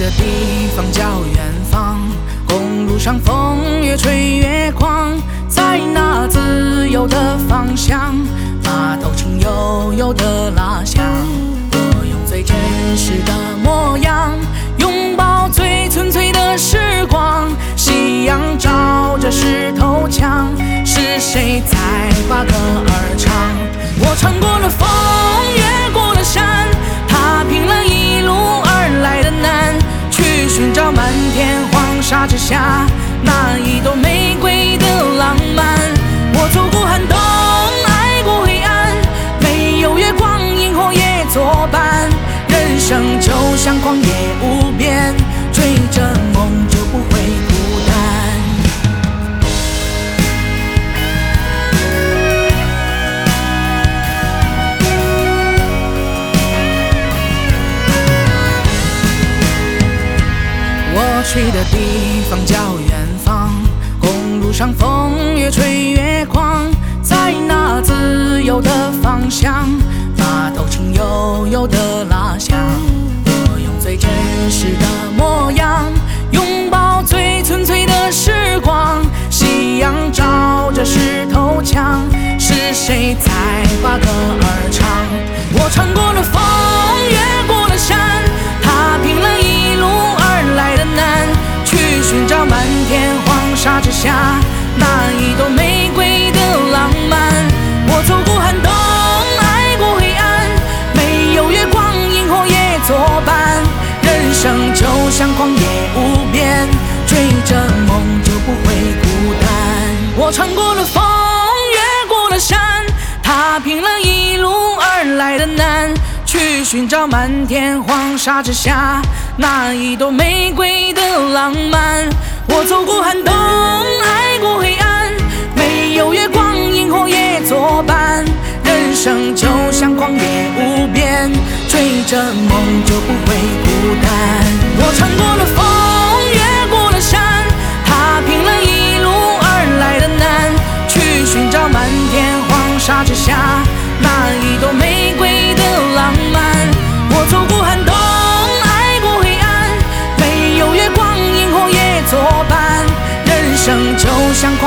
的地方叫远方，公路上风越吹越狂，在那自由的方向，码头轻悠悠的拉响。我用最真实的模样，拥抱最纯粹的时光。夕阳照着石头墙，是谁在把歌儿唱？我穿过了风，越过了山，踏平了一路而来的难，去寻找满天黄沙之下那一朵玫瑰的浪漫。我走过寒冬，爱过黑暗，没有月光，萤火也作伴。人生就像旷野无边，追着梦就不会孤单。我去的地方叫远方，公路上风越吹越狂，在那自由的方向，码头轻悠悠的拉响。我用最真实的模样，拥抱最纯粹的时光。夕阳照着石头墙，是谁在把歌儿唱？我穿过了风，越过了山，踏平了一路而来的难，去寻找满天黄沙之下那一朵玫瑰的浪漫。我走过寒冬，爱过黑暗，没有月光，萤火也作伴。人生就像旷野无边，追着梦就不会孤单。我穿过了风，越过了山，踏平了一路而来的难，去寻找满天黄沙之下那一朵玫瑰的浪漫。我走过寒冬，爱过黑暗，没有月光，萤火也作伴。人生就像旷野无边，追着梦就不会孤单。我穿过了风，越过了山，踏平了一路而来的难，去寻找满天黄沙之下那一朵玫瑰的浪漫。我走过寒冬，爱过黑暗，没有月光，萤火也作伴。人生就像